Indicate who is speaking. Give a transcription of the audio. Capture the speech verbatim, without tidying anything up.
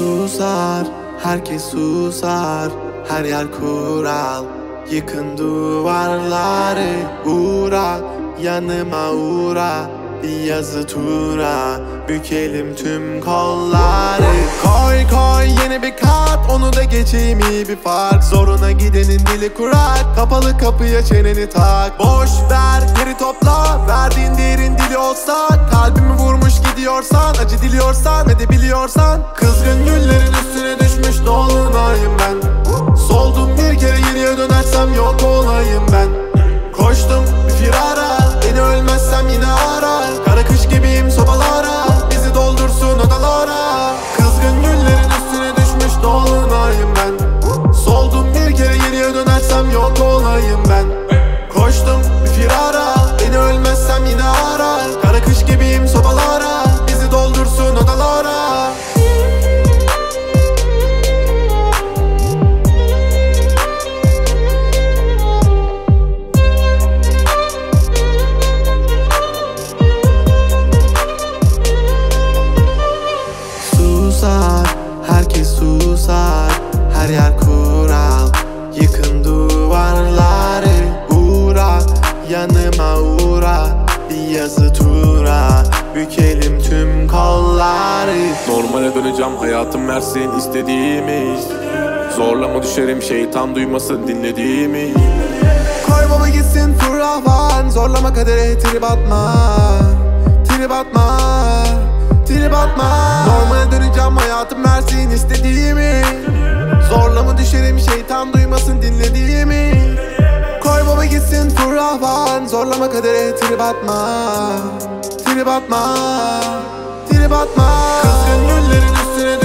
Speaker 1: Susar, herkes susar, her yer kural. Yıkın duvarları, uğra, yanıma uğra. Bir yazı tura, bükelim tüm kolları. Koy koy yeni bir kat, onu da geçeyim iyi bir fark. Zoruna gidenin dili kurak, kapalı kapıya çeneni tak. Boş ver geri topla, verdiğin değerin dili olsa. Kalbimi vurmuş gidiyorsan, acı diliyorsan ve de biliyorsan. Kızgın güllerin üstüne düşmüş dolunayım ben. Soldum bir kere geriye dönersem yok olayım ben. Koştum bir firara, beni ölmezsem yine ara. Kara kış gibiyim sobalara, bizi doldursun odalara. Kızgın güllerin üstüne düşmüş dolunayım ben. Soldum bir kere geriye dönersem yok olayım ben. Koştum bir firara, beni ölmezsem yine ara. Kara kış gibiyim sobalara, bizi doldursun odalara. Herkes susar, her yer kural. Yıkın duvarları, uğra, yanıma uğra. Bir yazı tura, bükelim tüm kolları.
Speaker 2: Normale döneceğim, hayatım versin istediğimi. Zorlama düşerim, şeytan duymasın dinlediğimi.
Speaker 1: Koy baba gitsin fırlavan, zorlama kadere trip atma. Trip atma, trip atma. Normale döneceğim, hayatım versin istediğimi. Zorlama düşerim, şeytan duymasın dinlediğimi. Koy baba gitsin fırlavan, zorlama kadere trip atma. Trip atma, trip atma. Kızgın güllerin üstüne